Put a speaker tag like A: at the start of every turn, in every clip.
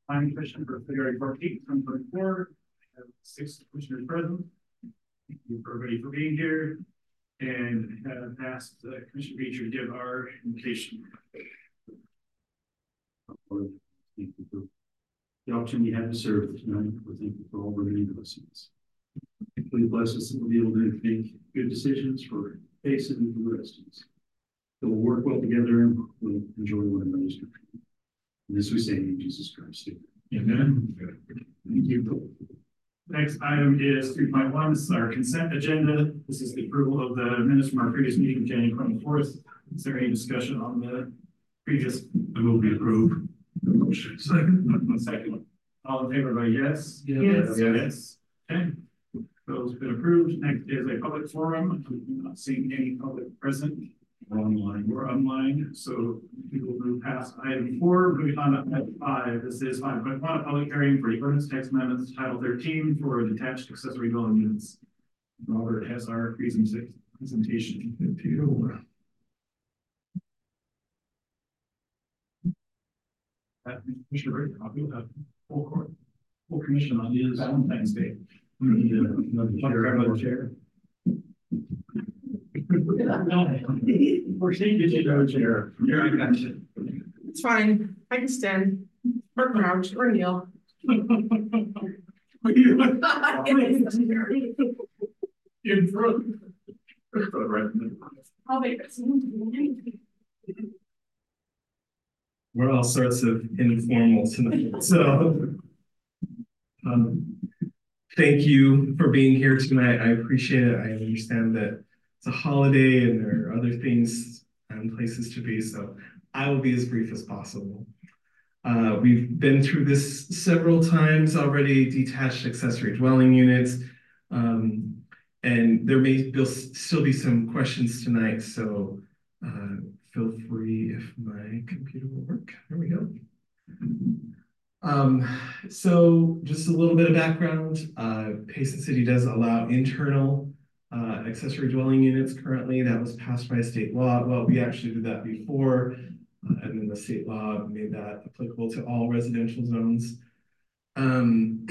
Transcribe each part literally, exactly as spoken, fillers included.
A: Planning Commission for February fourteenth, twenty twenty-four. I have six commissioners present. Thank you everybody for being here, and have asked uh, Commissioner Beecher to give our invitation.
B: Thank you for the opportunity you have to serve tonight. We thank you for all the many blessings. Please bless us that we'll be able to make good decisions for Payson and for the residents. That we'll work well together and we'll enjoy one another's company. And this we say in Jesus Christ.
A: Amen. Thank you. Next item is three point one. This is our consent agenda. This is the approval of the minutes from our previous meeting, January twenty-fourth. Is there any discussion on the previous?
B: I will be approved.
A: Motion. Second. Second. All in favor by yes?
B: Yes.
A: Yes. Yes. Okay. Those been approved. Next is a public forum. I'm not seeing any public present.
B: We're online.
A: We're online, so we will move past item four. Moving on to item five. This is five point one, a public hearing for the ordinance text amendments title thirteen for detached accessory dwelling units. Robert has our presentation. If you uh, Commissioner Rick, I'll have full court, full commission on his Valentine's Day. Another chair. Or she did you go chair? Here I got you.
C: It's fine. I can stand or crouch or kneel.
A: In front.
C: I'll make it.
D: We're all sorts of informal tonight. So um, thank you for being here tonight. I appreciate it. I understand that it's a holiday and there are other things and places to be, so I will be as brief as possible. Uh, we've been through this several times already, detached accessory dwelling units, um, and there may still be some questions tonight, so uh, feel free if my computer will work. There we go. Um, so just a little bit of background. Uh, Payson City does allow internal uh, accessory dwelling units currently. That was passed by state law. Well, we actually did that before, uh, and then the state law made that applicable to all residential zones. Um,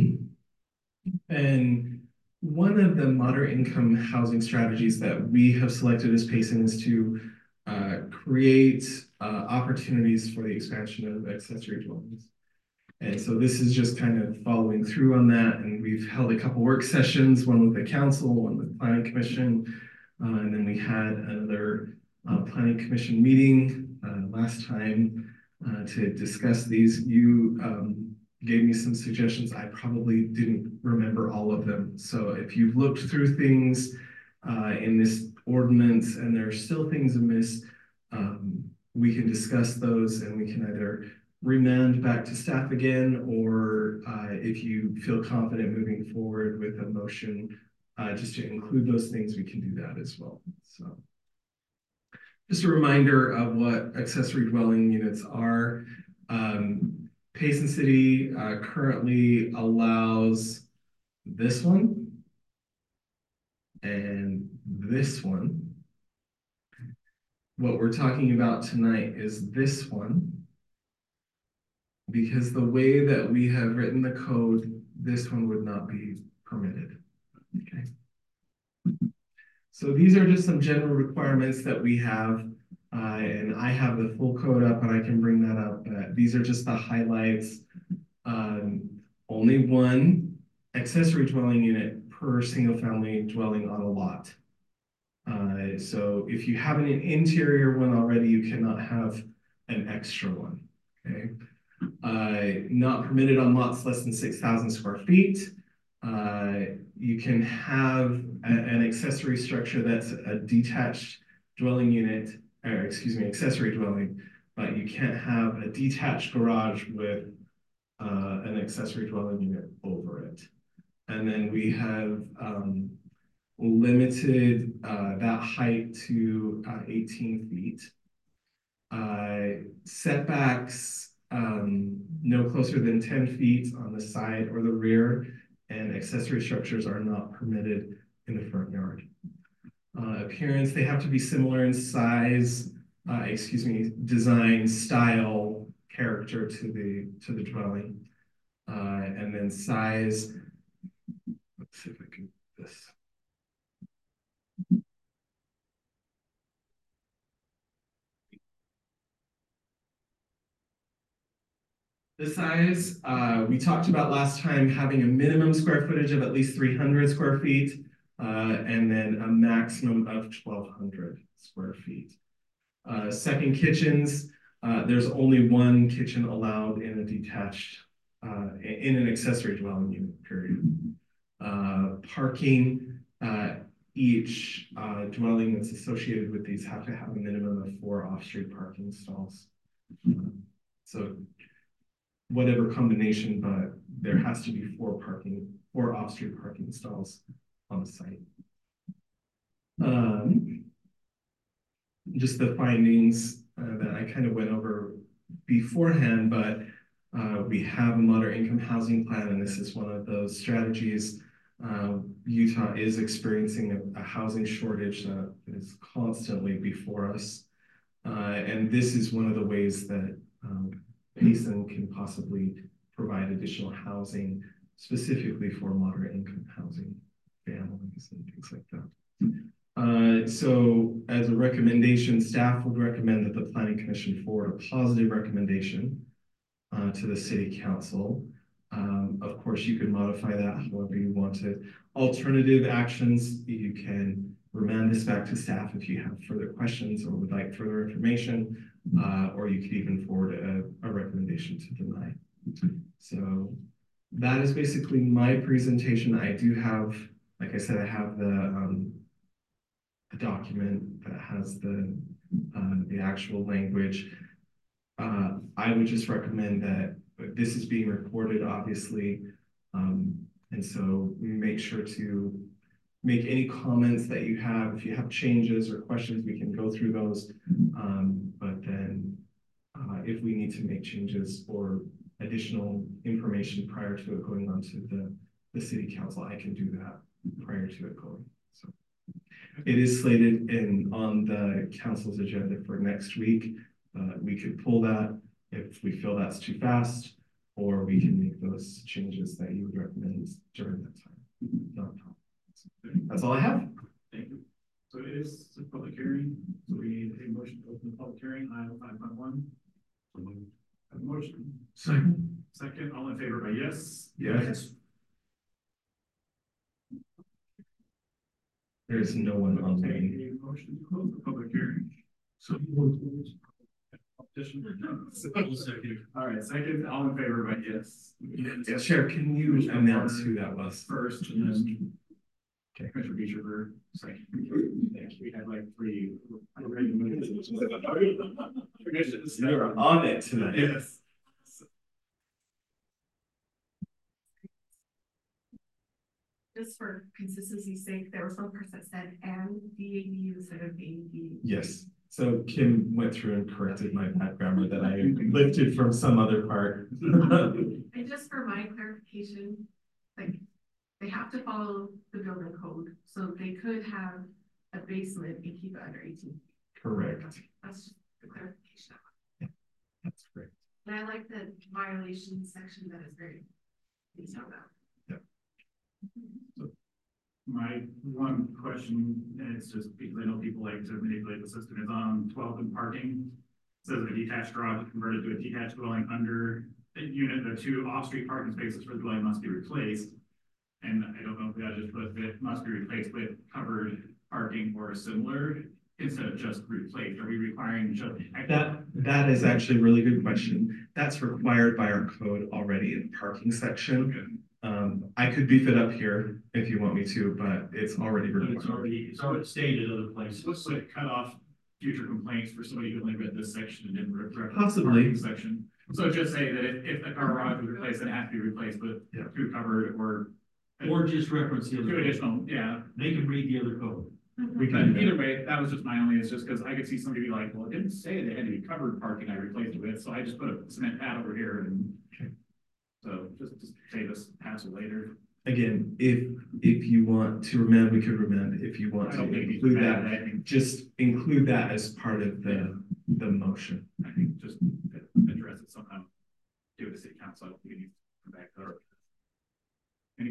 D: and one of the moderate income housing strategies that we have selected as Payson is to uh, create uh, opportunities for the expansion of accessory dwellings. And so this is just kind of following through on that. And we've held a couple work sessions, one with the council, one with the planning commission. Uh, and then we had another uh, planning commission meeting uh, last time uh, to discuss these. You um, gave me some suggestions. I probably didn't remember all of them. So if you've looked through things uh, in this ordinance and there are still things amiss, um, we can discuss those and we can either remand back to staff again, or uh, if you feel confident moving forward with a motion uh, just to include those things, we can do that as well. So just a reminder of what accessory dwelling units are. Um, Payson City uh, currently allows this one and this one. What we're talking about tonight is this one, because the way that we have written the code, this one would not be permitted. Okay. So these are just some general requirements that we have, uh, and I have the full code up and I can bring that up. But these are just the highlights. Um, only one accessory dwelling unit per single family dwelling on a lot. Uh, so if you have an interior one already, you cannot have an extra one. Okay. Uh, not permitted on lots less than six thousand square feet. Uh, you can have a, an accessory structure that's a detached dwelling unit, or excuse me, accessory dwelling, but you can't have a detached garage with uh, an accessory dwelling unit over it. And then we have um, limited uh, that height to uh, eighteen feet. Uh, setbacks, um, no closer than ten feet on the side or the rear, and accessory structures are not permitted in the front yard. Uh, appearance, they have to be similar in size, uh, excuse me, design, style, character to the, to the dwelling. Uh, and then size, let's see if I can do this. The size, uh, we talked about last time having a minimum square footage of at least three hundred square feet, uh, and then a maximum of twelve hundred square feet. Uh, second kitchens, uh, there's only one kitchen allowed in a detached, uh, in an accessory dwelling unit, period. Uh, parking, uh, each uh, dwelling that's associated with these have to have a minimum of four off-street parking stalls. Uh, so whatever combination, but there has to be four parking, four off-street parking stalls on the site. Um, just the findings uh, that I kind of went over beforehand, but uh, we have a moderate income housing plan, and this is one of those strategies. Uh, Utah is experiencing a, a housing shortage that is constantly before us. Uh, and this is one of the ways that um, Payson can possibly provide additional housing specifically for moderate income housing families and things like that. Uh, so as a recommendation, staff would recommend that the Planning Commission forward a positive recommendation uh, to the City Council. Um, of course, you can modify that however you want to. Alternative actions, you can remand this back to staff if you have further questions or would like further information, uh, or you could even forward a, a recommendation to deny. So that is basically my presentation. I do have, like I said, I have the, um, the document that has the, uh, the actual language. Uh, I would just recommend that this is being recorded, obviously, um, and so we make sure to make any comments that you have. If you have changes or questions, we can go through those. Um, but then uh, if we need to make changes or additional information prior to it going on to the, the City Council, I can do that prior to it going. So it is slated in on the council's agenda for next week. Uh, we could pull that if we feel that's too fast, or we can make those changes that you would recommend during that time. Not a problem. That's all I have.
A: Thank you. So it is a public hearing, so we need a motion to open the public hearing, item five point one. A motion.
D: Second.
A: Second, all in favor by yes?
D: Yes. There's no one on
A: Okay,
D: the
A: a motion to close the public hearing. So. All right, second, all in favor by yes?
D: Yeah, Chair, can you announce who that was?
A: First, and then.
D: Okay.
A: Commissioner Beecher for second. Thank you. We had like three.
D: You're on it tonight.
A: Yes.
C: Just for consistency's sake, there was one person that said and D A D U instead of A D U.
D: Yes. So Kim went through and corrected my bad grammar that I lifted from some other part.
C: And just for my clarification, like they have to follow the building code, so they could have a basement and keep it under eighteen.
D: Correct.
C: That's just the clarification.
D: That's great.
C: And I like the violation section that is very detailed out.
D: Yep.
A: So my one question, and it's just because I know people like to manipulate the system, is on twelve and parking. It says a detached garage is converted to a detached dwelling under the unit, the two off-street parking spaces for the dwelling must be replaced. And I don't know if we ought to just put it must be replaced with covered parking or similar instead of just replaced. Are we requiring just
D: That that is actually a really good question. That's required by our code already in the parking section.
A: Okay.
D: Um, I could beef it up here if you want me to, but it's already
B: But
D: required.
B: it's already, it's already stated other places.
A: Looks like cut off future complaints for somebody who only read this section and didn't read the
D: Possibly.
A: parking section. So just say that if, if the garage was replaced, it has to be replaced with
D: Yeah.
A: two covered or.
B: Or just reference the
A: Two
B: other. code.
A: additional, yeah.
B: They can read the other code.
D: We
A: But
D: can do
A: either
D: that.
A: way, that was just my only, it's just because I could see somebody be like, well, it didn't say they had to be covered parking, I replaced it with, so I just put a cement pad over here and.
D: Okay.
A: So just, just save us hassle later.
D: Again, if if you want to remand, we could remand. If you want
A: I
D: to
A: don't think it's
D: include
A: bad,
D: that,
A: I think,
D: just include that as part of the the motion.
A: I think just address it somehow.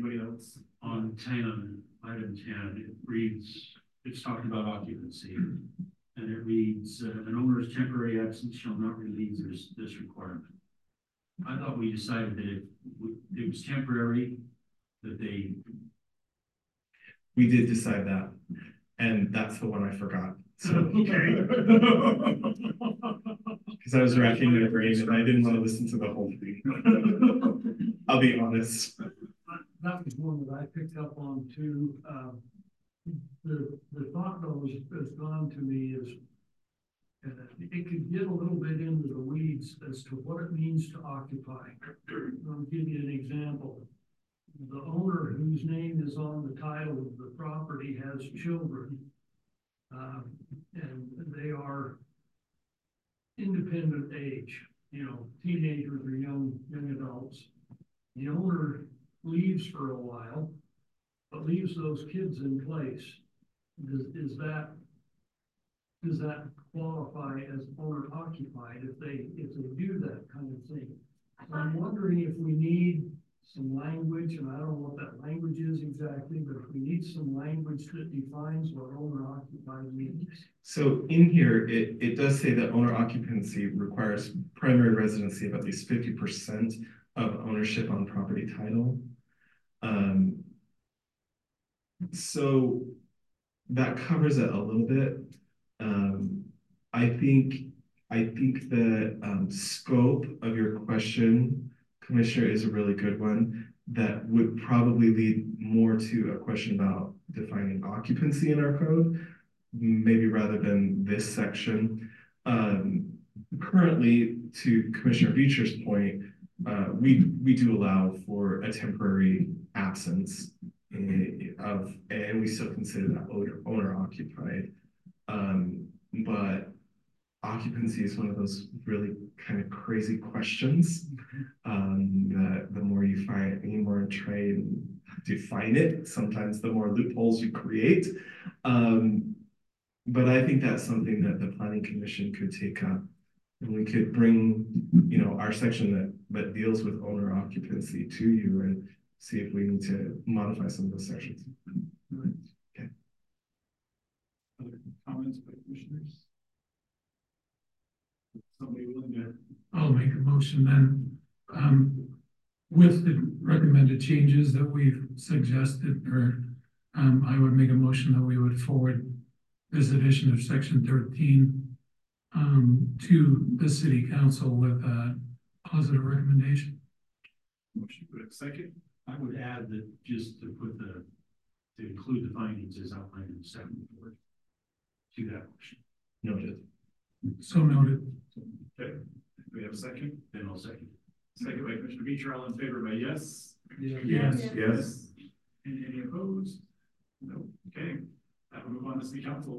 A: Anybody else?
B: On ten, item ten, it reads, it's talking about occupancy. And it reads, uh, an owner's temporary absence shall not relieve this, this requirement. I thought we decided that it, w- it was temporary, that they,
D: We did decide that, and that's the one I forgot. So,
A: Okay.
D: because I was racking my brain and I didn't want to listen to the whole thing. I'll be honest.
E: That was one that I picked up on too. Um, the, the thought though has, has gone to me is, uh, it could get a little bit into the weeds as to what it means to occupy. I'll give you an example. The owner whose name is on the title of the property has children. Um, and they are independent age, you know, teenagers or young, young adults. The owner leaves for a while, but leaves those kids in place. Does, is that, does that qualify as owner occupied if they, if they do that kind of thing? I'm wondering if we need some language, and I don't know what that language is exactly, but if we need some language that defines what owner occupied means.
D: So in here, it, it does say that owner occupancy requires primary residency of at least fifty percent of ownership on property title. Um, so that covers it a little bit. Um, I think, I think the um, scope of your question, Commissioner, is a really good one that would probably lead more to a question about defining occupancy in our code, maybe rather than this section. Um, currently, to Commissioner Beecher's point, uh, we we do allow for a temporary absence in, of, and we still consider that owner, owner occupied. Um, but occupancy is one of those really kind of crazy questions. Um, the, the more you find, the more try and define it, sometimes the more loopholes you create. Um, but I think that's something that the Planning Commission could take up. And we could bring, you know, our section that, that deals with owner occupancy to you and see if we need to modify some of those sections. Okay.
A: Other comments by commissioners? Somebody willing to?
E: I'll make a motion then, um, with the recommended changes that we've suggested, or, um, I would make a motion that we would forward this edition of section thirteen, um, to the city council with a positive recommendation.
A: Motion to a second.
B: I would add that just to put the, to include the findings as outlined in the second report to that motion.
D: Noted.
E: So noted.
A: Okay, do we have a second?
B: Then I'll second.
A: Second by Commissioner Beecher, all in favor by yes?
E: Yes.
A: Yes. And any opposed? No, okay, that will move on to city council.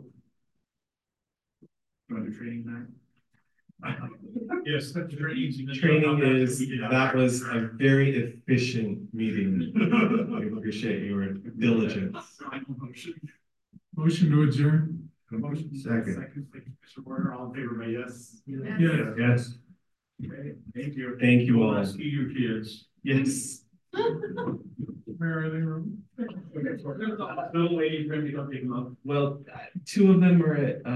A: You want to do training now? Yes, that's very easy.
D: Training is, that was a very efficient meeting. I appreciate your diligence.
E: Motion to adjourn.
A: A motion.
D: Second.
A: Second, by Commissioner Warner, all in favor by yes?
E: Yes.
D: Yes.
A: Okay, thank you.
D: Thank you all.
B: Rescue your kids.
D: Yes.
E: Where are they?
A: Little lady, ready to go pick them up.
D: Well, two of them are at, uh,